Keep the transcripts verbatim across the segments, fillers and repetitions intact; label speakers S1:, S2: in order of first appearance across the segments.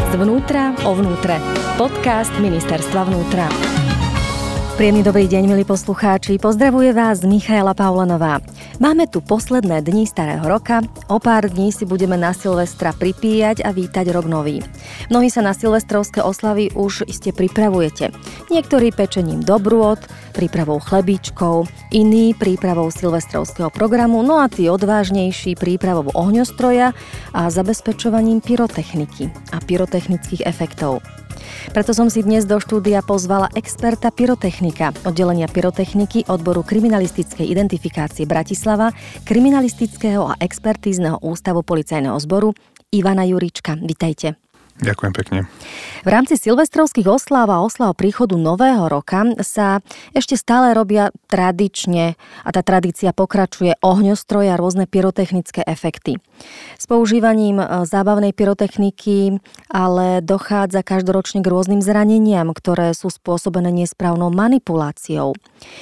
S1: Zvnútra o vnútre. Podcast Ministerstva vnútra. Príjemný dobrý deň, milí poslucháči. Pozdravuje vás Michaela Paulenová. Máme tu posledné dni starého roka. O pár dní si budeme na Silvestra pripíjať a vítať rok nový. Mnohí sa na silvestrovské oslavy už iste pripravujete. Niektorí pečením dobrôt, prípravou chlebíčkov, iní prípravou silvestrovského programu, no a tí odvážnejší prípravou ohňostroja a zabezpečovaním pyrotechniky a pyrotechnických efektov. Preto som si dnes do štúdia pozvala experta pyrotechnika, oddelenia pyrotechniky odboru kriminalistickej identifikácie Bratislava, kriminalistického a expertízneho ústavu policajného zboru Ivana Jurička. Vitajte.
S2: Ďakujem pekne.
S1: V rámci silvestrovských osláv a osláv príchodu nového roka sa ešte stále robia tradične, a tá tradícia pokračuje, ohňostroje a rôzne pyrotechnické efekty. S používaním zábavnej pyrotechniky ale dochádza každoročne k rôznym zraneniam, ktoré sú spôsobené nesprávnou manipuláciou.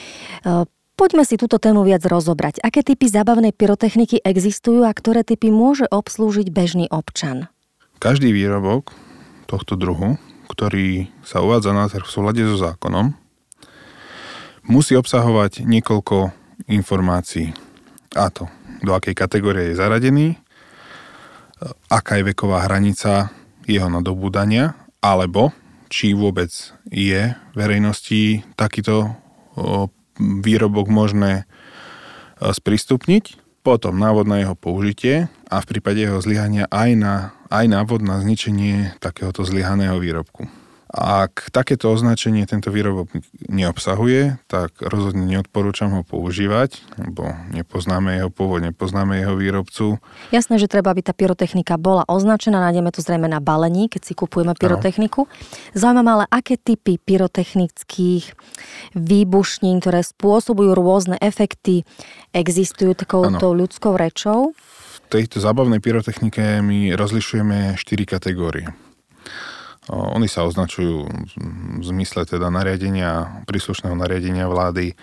S1: Poďme si túto tému viac rozobrať. Aké typy zábavnej pyrotechniky existujú a ktoré typy môže obslúžiť bežný občan?
S2: Každý výrobok tohto druhu, ktorý sa uvádza na trh v súlade so zákonom, musí obsahovať niekoľko informácií. A to, do akej kategórie je zaradený, aká je veková hranica jeho nadobúdania, alebo či vôbec je verejnosti takýto výrobok možné sprístupniť, potom návod na jeho použitie a v prípade jeho zlyhania aj, na, aj návod na zničenie takéhoto zlyhaného výrobku. Ak takéto označenie tento výrobok neobsahuje, tak rozhodne neodporúčam ho používať, lebo nepoznáme jeho pôvod, nepoznáme jeho výrobcu.
S1: Jasné, že treba, aby tá pyrotechnika bola označená, nájdeme to zrejme na balení, keď si kupujeme pyrotechniku. Zaujímavé, ale aké typy pyrotechnických výbušnín, ktoré spôsobujú rôzne efekty, existujú takouto ľudskou rečou?
S2: V tejto zábavnej pyrotechnike my rozlišujeme štyri kategórie. Oni sa označujú v zmysle teda nariadenia, príslušného nariadenia vlády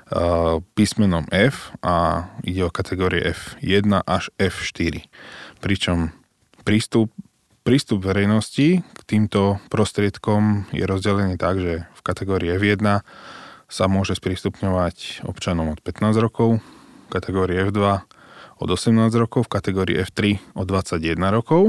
S2: písmenom F a ide o kategórie F jeden až F štyri. Pričom prístup, prístup verejnosti k týmto prostriedkom je rozdelený tak, že v kategórii F jeden sa môže sprístupňovať občanom od pätnásť rokov, v kategórii F dva od osemnásť rokov, v kategórii F tri od dvadsaťjeden rokov.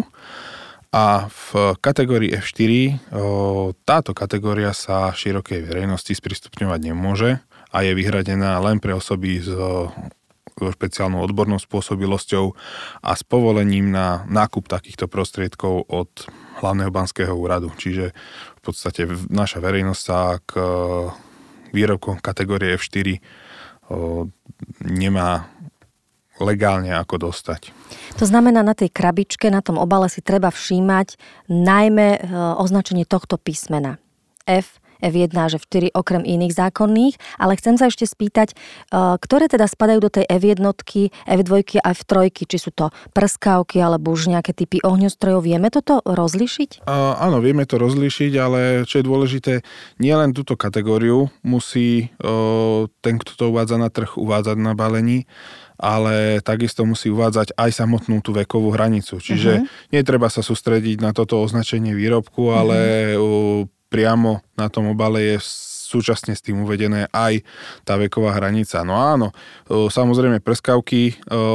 S2: A v kategórii F štyri o, táto kategória sa širokej verejnosti sprístupňovať nemôže a je vyhradená len pre osoby s so špeciálnou odbornou spôsobilosťou a s povolením na nákup takýchto prostriedkov od hlavného banského úradu. Čiže v podstate naša verejnosť sa k výrobkom kategórie F štyri o, nemá legálne ako dostať.
S1: To znamená, na tej krabičke, na tom obale si treba všímať najmä označenie tohto písmena. F, F jeden až F štyri okrem iných zákonných, ale chcem sa ešte spýtať, ktoré teda spadajú do tej F jednotky, F dva a F tri, či sú to prskávky alebo už nejaké typy ohňostrojov. Vieme toto rozlíšiť?
S2: Uh, áno, vieme to rozlíšiť, ale čo je dôležité, nie len túto kategóriu musí uh, ten, kto to uvádza na trh, uvádzať na balení, ale takisto musí uvádzať aj samotnú tú vekovú hranicu. Čiže uh-huh. netreba sa sústrediť na toto označenie výrobku, ale uh-huh. priamo na tom obale je súčasne s tým uvedené aj tá veková hranica. No áno, samozrejme prskavky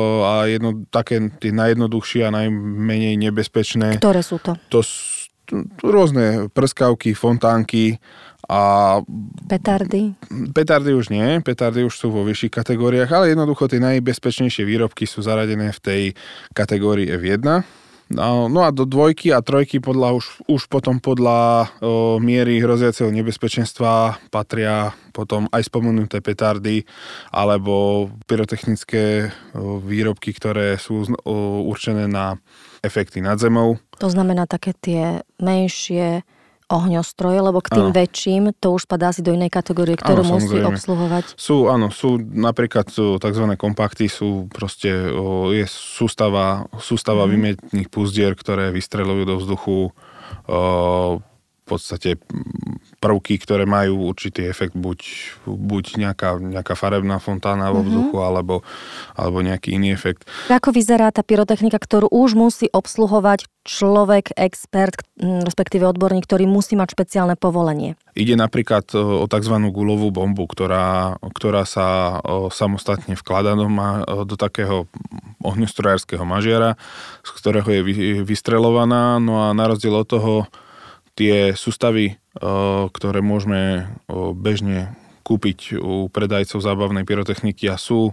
S2: a jedno, také tie najjednoduchšie a najmenej nebezpečné.
S1: Ktoré sú to?
S2: To sú rôzne prskavky, fontánky a...
S1: Petardy?
S2: Petardy už nie, petardy už sú vo vyšších kategóriách, ale jednoducho tie najbezpečnejšie výrobky sú zaradené v tej kategórii F jeden. No, no a do dvojky a trojky podľa už, už potom podľa o, miery hroziaceho nebezpečenstva patria potom aj spomenuté petardy alebo pyrotechnické o, výrobky, ktoré sú o, určené na efekty nad zemou.
S1: To znamená také tie menšie ohňostroje, lebo k tým áno. väčším to už padá asi do inej kategórie, ktorú áno, musí obsluhovať.
S2: Sú, áno, sú napríklad sú tzv. Kompakty, sú proste, o, je sústava, sústava mm. vymietných púzdier, ktoré vystreľujú do vzduchu o, v podstate prvky, ktoré majú určitý efekt, buď, buď nejaká, nejaká farebná fontána vo vzduchu, mm-hmm. alebo, alebo nejaký iný efekt.
S1: Ako vyzerá tá pyrotechnika, ktorú už musí obsluhovať človek, expert, respektíve odborník, ktorý musí mať špeciálne povolenie?
S2: Ide napríklad o tzv. Guľovú bombu, ktorá, ktorá sa samostatne vkladá do, do takého ohňostrojárskeho mažiara, z ktorého je vystrelovaná. No a na rozdiel od toho tie sústavy, ktoré môžeme bežne kúpiť u predajcov zábavnej pyrotechniky a sú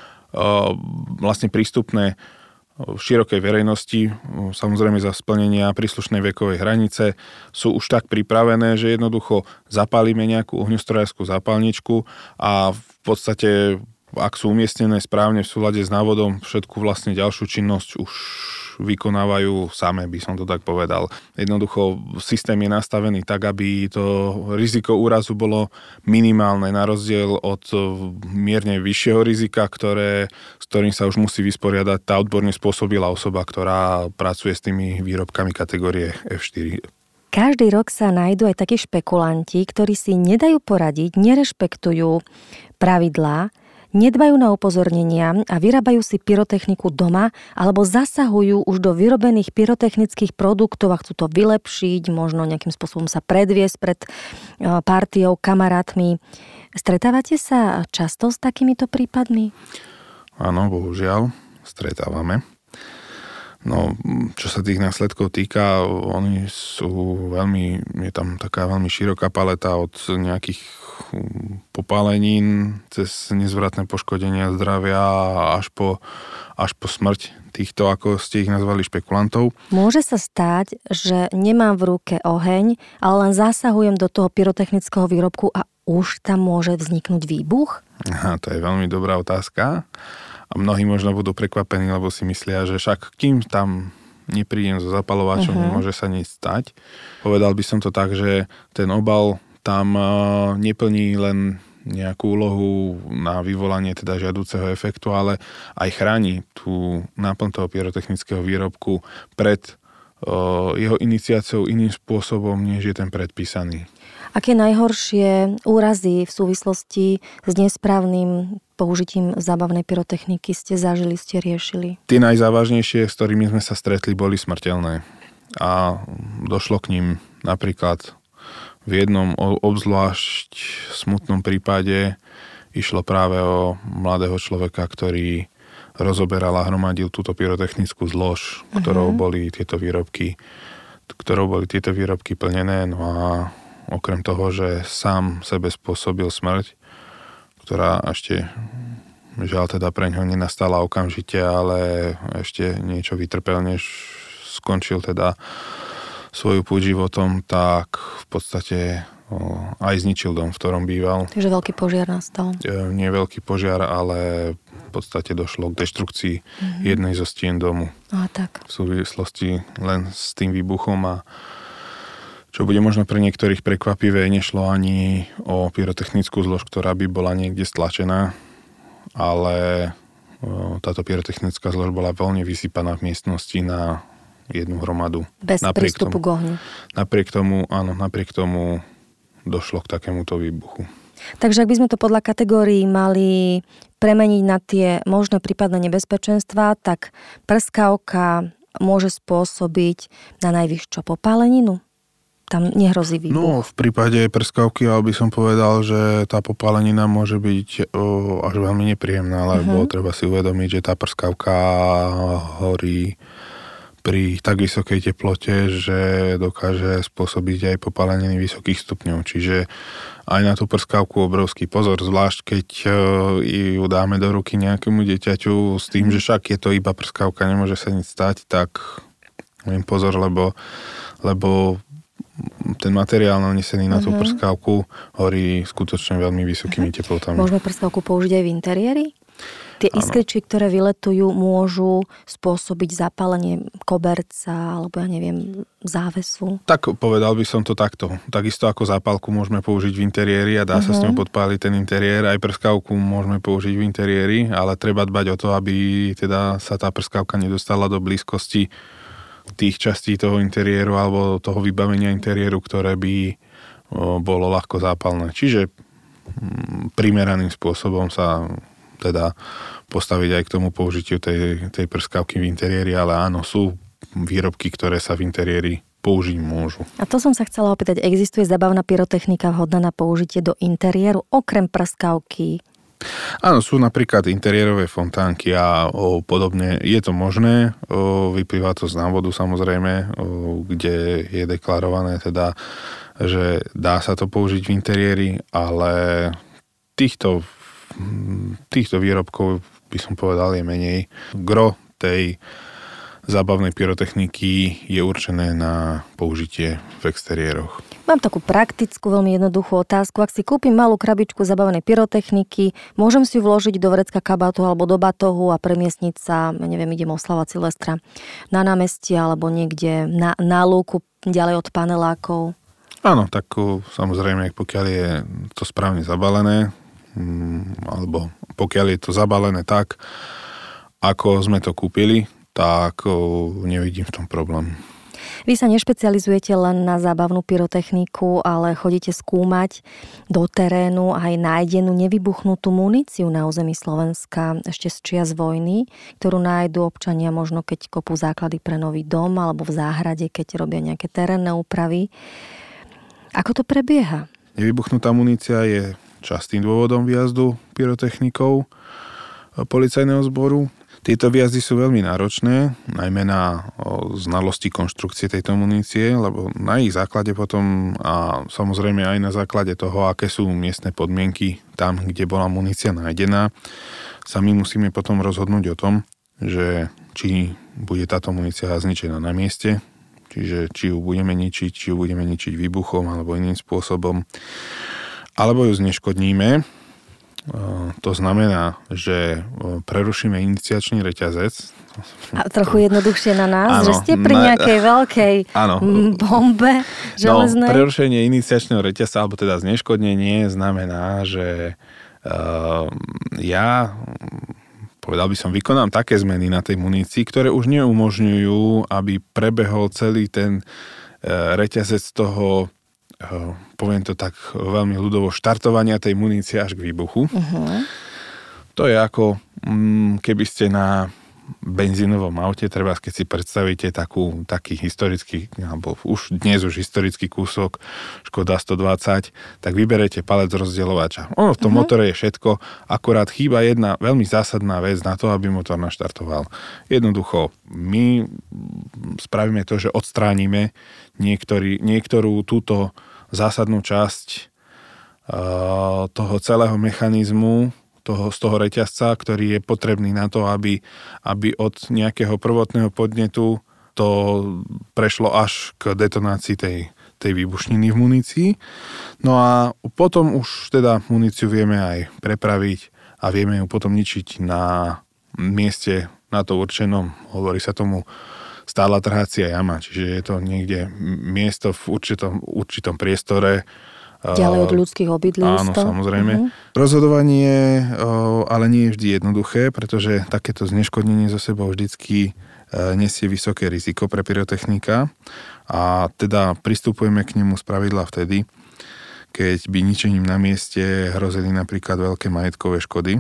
S2: vlastne prístupné širokej verejnosti, samozrejme za splnenia príslušnej vekovej hranice, sú už tak pripravené, že jednoducho zapálime nejakú ohňostrojárskú zápalničku a v podstate, ak sú umiestnené správne v súlade s návodom, všetku vlastne ďalšiu činnosť už vykonávajú same, by som to tak povedal. Jednoducho systém je nastavený tak, aby to riziko úrazu bolo minimálne, na rozdiel od mierne vyššieho rizika, ktoré, s ktorým sa už musí vysporiadať tá odborne spôsobila osoba, ktorá pracuje s tými výrobkami kategórie ef štyri.
S1: Každý rok sa nájdú aj takí špekulanti, ktorí si nedajú poradiť, nerešpektujú pravidlá, nedbajú na upozornenia a vyrábajú si pyrotechniku doma alebo zasahujú už do vyrobených pyrotechnických produktov a chcú to vylepšiť, možno nejakým spôsobom sa predviesť pred partiou, kamarátmi. Stretávate sa často s takýmito prípadmi?
S2: Áno, bohužiaľ, stretávame. No, čo sa tých následkov týka, oni sú veľmi, je tam taká veľmi široká paleta od nejakých popálenín cez nezvratné poškodenia zdravia až po, až po smrť týchto, ako ste ich nazvali, špekulantov.
S1: Môže sa stať, že nemám v ruke oheň, ale len zasahujem do toho pyrotechnického výrobku a už tam môže vzniknúť výbuch?
S2: Aha, to je veľmi dobrá otázka. A mnohí možno budú prekvapení, lebo si myslia, že však kým tam neprídem so zapalovačom, uh-huh. nemôže sa nič stať. Povedal by som to tak, že ten obal tam neplní len nejakú úlohu na vyvolanie teda žiaduceho efektu, ale aj chráni tú náplň toho pyrotechnického výrobku pred uh, jeho iniciáciou iným spôsobom, než je ten predpísaný.
S1: Aké najhoršie úrazy v súvislosti s nesprávnym použitím zábavnej pyrotechniky ste zažili, ste riešili?
S2: Tie najzávažnejšie, s ktorými sme sa stretli, boli smrteľné. A došlo k ním napríklad v jednom obzvlášť smutnom prípade išlo práve o mladého človeka, ktorý rozoberal a hromadil túto pyrotechnickú zlož, ktorou uh-huh. boli tieto výrobky, ktorou boli tieto výrobky plnené. No a okrem toho, že sám sebe spôsobil smrť, ktorá ešte žiaľ teda preňho nenastala okamžite, ale ešte niečo vytrpel, než skončil teda svoju púť životom, tak v podstate o, aj zničil dom, v ktorom býval.
S1: Takže veľký požiar nastal.
S2: E, nie veľký požiar, ale v podstate došlo k deštrukcii mm-hmm. jednej zo stien domu.
S1: A tak.
S2: V súvislosti len s tým výbuchom a čo bude možno pre niektorých prekvapivé, nešlo ani o pyrotechnickú zlož, ktorá by bola niekde stlačená, ale o, táto pyrotechnická zlož bola voľne vysypaná v miestnosti na jednu hromadu.
S1: Bez
S2: napriek
S1: prístupu
S2: tomu,
S1: k ohňu.
S2: Napriek tomu, áno, napriek tomu došlo k takémuto výbuchu.
S1: Takže ak by sme to podľa kategórií mali premeniť na tie možné prípadné nebezpečenstvá, tak prskavka môže spôsobiť na najvyššie čo, popáleninu? Tam nehrozí výbuch.
S2: No, v prípade prskavky, ale by som povedal, že tá popálenina môže byť o, až veľmi nepríjemná, lebo uh-huh. treba si uvedomiť, že tá prskavka horí pri tak vysokej teplote, že dokáže spôsobiť aj popáleniny vysokých stupňov. Čiže aj na tú prskavku obrovský pozor, zvlášť keď ju dáme do ruky nejakému dieťaťu s tým, že však je to iba prskavka, nemôže sa nič stať, tak len pozor, lebo, lebo ten materiál nanesený na tú uh-huh. prskavku horí skutočne veľmi vysokými uh-huh. teplotami.
S1: Môžeme prskavku použiť aj v interiéri? Tie iskričky, ktoré vyletujú, môžu spôsobiť zapálenie koberca alebo ja neviem, závesu? Tak
S2: povedal by som to takto. Takisto ako zápalku môžeme použiť v interiéri a dá uh-huh. sa s ňou podpáliť ten interiér. Aj prskavku môžeme použiť v interiéri, ale treba dbať o to, aby teda sa tá prskavka nedostala do blízkosti tých častí toho interiéru alebo toho vybavenia interiéru, ktoré by bolo ľahko zápalné. Čiže primeraným spôsobom sa teda postaviť aj k tomu použitiu tej, tej prskavky v interiéri, ale áno, sú výrobky, ktoré sa v interiéri použiť môžu.
S1: A to som sa chcela opýtať, existuje zabavná pyrotechnika vhodná na použitie do interiéru, okrem prskavky?
S2: Áno, sú napríklad interiérové fontánky a o, podobne. Je to možné, o, vyplýva to z návodu samozrejme, o, kde je deklarované teda, že dá sa to použiť v interiéri, ale týchto, týchto výrobkov by som povedal je menej. Gro tej zábavnej pyrotechniky je určené na použitie v exteriéroch.
S1: Mám takú praktickú, veľmi jednoduchú otázku. Ak si kúpim malú krabičku zábavnej pyrotechniky, môžem si ju vložiť do vrecka kabátu alebo do batohu a premiestniť sa, neviem, idem oslavať Silvestra, na námestie alebo niekde na, na lúku ďalej od panelákov?
S2: Áno, tak samozrejme, pokiaľ je to správne zabalené, alebo pokiaľ je to zabalené tak, ako sme to kúpili, tak nevidím v tom problém.
S1: Vy sa nešpecializujete len na zábavnú pyrotechniku, ale chodíte skúmať do terénu aj nájdenú nevybuchnutú muníciu na území Slovenska ešte z čias vojny, ktorú nájdu občania možno keď kopú základy pre nový dom alebo v záhrade, keď robia nejaké terénne úpravy. Ako to prebieha?
S2: Nevybuchnutá munícia je častým dôvodom výjazdu pyrotechnikov policajného zboru. Tieto výjazdy sú veľmi náročné, najmä na znalosti konštrukcie tejto munície, lebo na ich základe potom a samozrejme aj na základe toho, aké sú miestne podmienky tam, kde bola munícia nájdená, sa my musíme potom rozhodnúť o tom, že či bude táto munícia zničená na mieste, čiže či ju budeme ničiť, či ju budeme ničiť výbuchom alebo iným spôsobom, alebo ju zneškodníme. To znamená, že prerušíme iniciačný reťazec.
S1: A trochu jednoduchšie na nás, áno, že ste pri
S2: na,
S1: nejakej veľkej áno, bombe železnej.
S2: No, prerušenie iniciačného reťazca, alebo teda zneškodnenie, znamená, že uh, ja, povedal by som, vykonám také zmeny na tej munícii, ktoré už neumožňujú, aby prebehol celý ten uh, reťazec toho, uh, poviem to tak veľmi ľudovo, štartovania tej munície až k výbuchu. Uh-huh. To je ako, mm, keby ste na benzínovom aute, treba keď si predstavíte takú, taký historický, alebo už dnes už historický kúsok Škoda sto dvadsať, tak vyberete palec rozdeľovača. Ono v tom uh-huh. motore je všetko, akurát chýba jedna veľmi zásadná vec na to, aby motor naštartoval. Jednoducho, my spravíme to, že odstránime niektorý, niektorú túto zásadnú časť uh, toho celého mechanizmu, toho, z toho reťazca, ktorý je potrebný na to, aby, aby od nejakého prvotného podnetu to prešlo až k detonácii tej, tej výbušniny v munícii. No a potom už teda muníciu vieme aj prepraviť a vieme ju potom ničiť na mieste na to určenom, hovorí sa tomu stála trhacia jama, čiže je to niekde miesto v určitom, určitom priestore.
S1: Ďalej od ľudských obydlísk.
S2: Áno, samozrejme. Uh-huh. Rozhodovanie ale nie je vždy jednoduché, pretože takéto zneškodnenie zo sebou vždycky nesie vysoké riziko pre pyrotechnika a teda pristupujeme k nemu spravidla vtedy, keď by ničením na mieste hrozili napríklad veľké majetkové škody.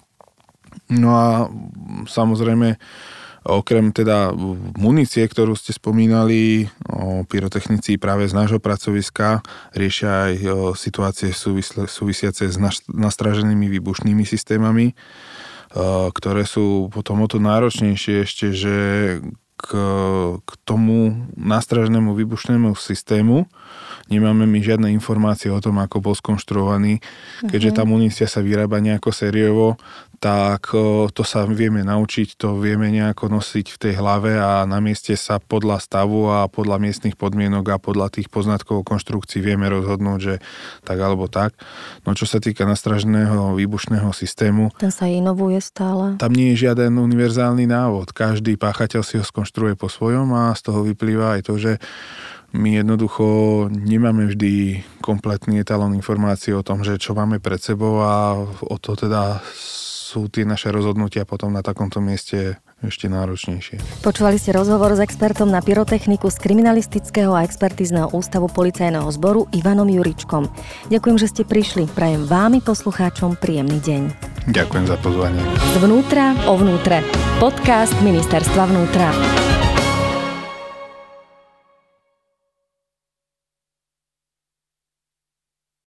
S2: No a samozrejme okrem teda munície, ktorú ste spomínali, o, pyrotechnici práve z nášho pracoviska riešia aj o, situácie súvisle, súvisiace s naš, nastraženými výbušnými systémami, o, ktoré sú potom o to náročnejšie ešte, že k, k tomu nastraženému výbušnému systému nemáme my žiadne informácie o tom, ako bol skonštruovaný. Keďže tá munícia sa vyrába nejako sériovo, tak to sa vieme naučiť, to vieme nejako nosiť v tej hlave a na mieste sa podľa stavu a podľa miestnych podmienok a podľa tých poznatkov o konštrukcii vieme rozhodnúť, že tak alebo tak. No čo sa týka nastraženého výbušného systému,
S1: ten sa inovuje stále.
S2: Tam nie je žiaden univerzálny návod. Každý páchateľ si ho skonštruuje po svojom a z toho vyplýva aj to, že my jednoducho nemáme vždy kompletný etalón informácií o tom, že čo máme pred sebou a o to teda sú tie naše rozhodnutia potom na takomto mieste ešte náročnejšie.
S1: Počúvali ste rozhovor s expertom na pyrotechniku z Kriminalistického a expertízneho ústavu Policajného zboru Ivanom Juričkom. Ďakujem, že ste prišli. Prajem vám i poslucháčom príjemný deň.
S2: Ďakujem za pozvanie.
S1: Zvnútra o vnútre. Podcast Ministerstva vnútra.